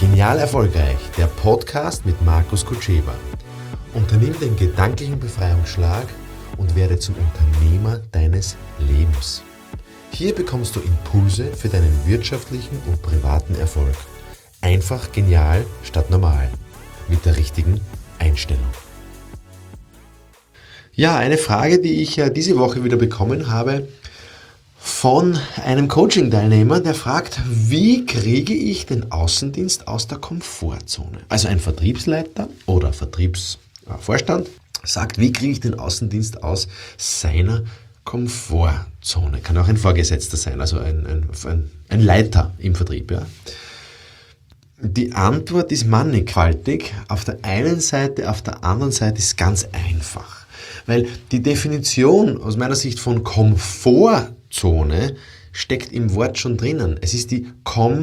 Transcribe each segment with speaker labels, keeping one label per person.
Speaker 1: Genial erfolgreich, der Podcast mit Markus Kutscheba. Unternimm den gedanklichen Befreiungsschlag und werde zum Unternehmer deines Lebens. Hier bekommst du Impulse für deinen wirtschaftlichen und privaten Erfolg. Einfach genial statt normal. Mit der richtigen Einstellung. Ja, eine Frage, die ich diese Woche wieder bekommen habe von einem Coaching-Teilnehmer, der fragt, wie kriege ich den Außendienst aus der Komfortzone? Also ein Vertriebsleiter oder Vertriebsvorstand sagt, wie kriege ich den Außendienst aus seiner Komfortzone? Kann auch ein Vorgesetzter sein, also ein Leiter im Vertrieb. Ja. Die Antwort ist mannigfaltig. Auf der einen Seite, auf der anderen Seite ist ganz einfach. Weil die Definition aus meiner Sicht von Komfortzone steckt im Wort schon drinnen. Es ist die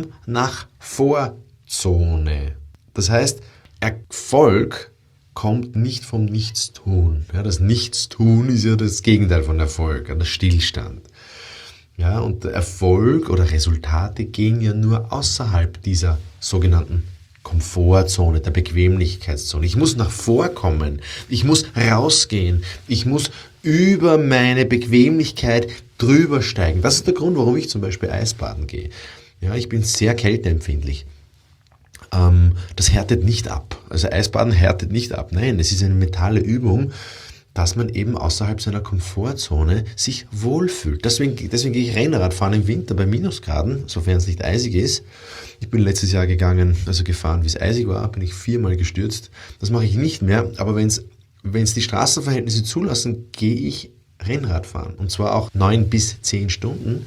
Speaker 1: Komm-nach-vor-Zone. Das heißt, Erfolg kommt nicht vom Nichtstun. Ja, das Nichtstun ist ja das Gegenteil von Erfolg, der Stillstand. Ja, und der Erfolg oder Resultate gehen ja nur außerhalb dieser sogenannten Komfortzone, der Bequemlichkeitszone. Ich muss nach vorkommen, ich muss rausgehen, ich muss über meine Bequemlichkeit drüber steigen. Das ist der Grund, warum ich zum Beispiel Eisbaden gehe. Ja, ich bin sehr kälteempfindlich. Das härtet nicht ab. Also Eisbaden härtet nicht ab. Nein, es ist eine mentale Übung, dass man eben außerhalb seiner Komfortzone sich wohlfühlt. Deswegen gehe ich Rennradfahren im Winter bei Minusgraden, sofern es nicht eisig ist. Ich bin letztes Jahr gefahren, wie es eisig war, bin ich 4-mal gestürzt. Das mache ich nicht mehr, aber wenn es die Straßenverhältnisse zulassen, gehe ich Rennradfahren. Und zwar auch 9 bis 10 Stunden.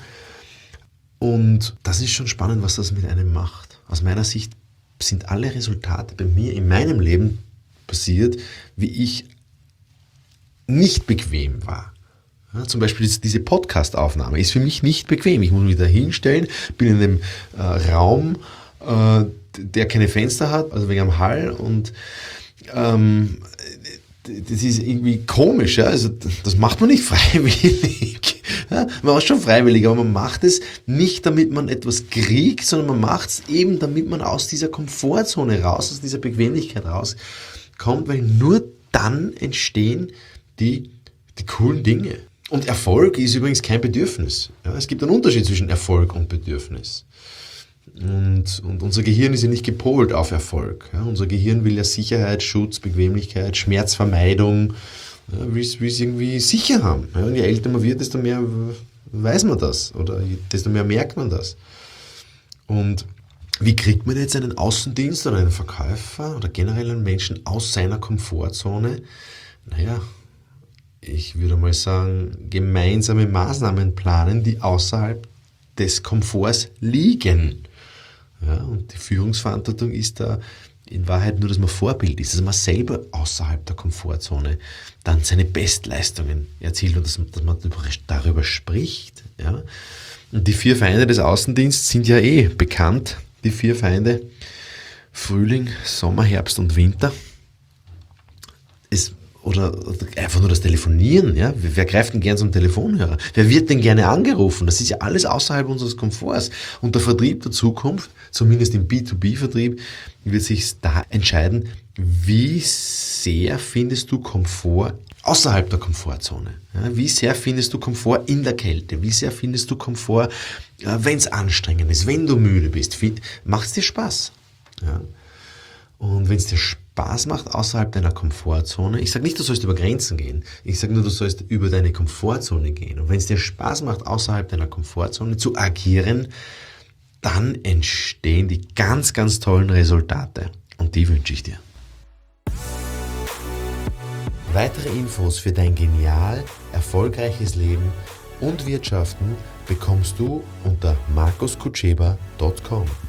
Speaker 1: Und das ist schon spannend, was das mit einem macht. Aus meiner Sicht sind alle Resultate bei mir in meinem Leben passiert, wie ich nicht bequem war. Ja, zum Beispiel diese Podcast-Aufnahme ist für mich nicht bequem. Ich muss mich da hinstellen, bin in einem Raum, der keine Fenster hat, also wegen am Hall, und das ist irgendwie komisch. Ja? Also das macht man nicht freiwillig. Ja? Man macht es schon freiwillig, aber man macht es nicht, damit man etwas kriegt, sondern man macht es eben, damit man aus dieser Komfortzone raus, aus dieser Bequemlichkeit rauskommt, weil nur dann entstehen die coolen Dinge. Und Erfolg ist übrigens kein Bedürfnis. Ja, es gibt einen Unterschied zwischen Erfolg und Bedürfnis. Und unser Gehirn ist ja nicht gepolt auf Erfolg. Ja, unser Gehirn will ja Sicherheit, Schutz, Bequemlichkeit, Schmerzvermeidung, will es irgendwie sicher haben. Ja, und je älter man wird, desto mehr weiß man das oder desto mehr merkt man das. Und wie kriegt man jetzt einen Außendienst oder einen Verkäufer oder generell einen Menschen aus seiner Komfortzone? Naja, ich würde mal sagen, gemeinsame Maßnahmen planen, die außerhalb des Komforts liegen. Ja, und die Führungsverantwortung ist da in Wahrheit nur, dass man Vorbild ist, dass man selber außerhalb der Komfortzone dann seine Bestleistungen erzielt und dass man darüber spricht. Ja. Und die 4 Feinde des Außendienstes sind ja bekannt, die 4 Feinde: Frühling, Sommer, Herbst und Winter. Oder einfach nur das Telefonieren, ja? Wer greift denn gern zum Telefonhörer? Wer wird denn gerne angerufen? Das ist ja alles außerhalb unseres Komforts. Und der Vertrieb der Zukunft, zumindest im B2B-Vertrieb, wird sich da entscheiden, wie sehr findest du Komfort außerhalb der Komfortzone? Ja? Wie sehr findest du Komfort in der Kälte? Wie sehr findest du Komfort, wenn es anstrengend ist, wenn du müde bist? Macht es dir Spaß? Ja? Und wenn es dir Spaß macht außerhalb deiner Komfortzone, ich sage nicht, du sollst über Grenzen gehen, ich sage nur, du sollst über deine Komfortzone gehen. Und wenn es dir Spaß macht, außerhalb deiner Komfortzone zu agieren, dann entstehen die ganz, ganz tollen Resultate. Und die wünsche ich dir. Weitere Infos für dein genial erfolgreiches Leben und Wirtschaften bekommst du unter markuskutscheba.com.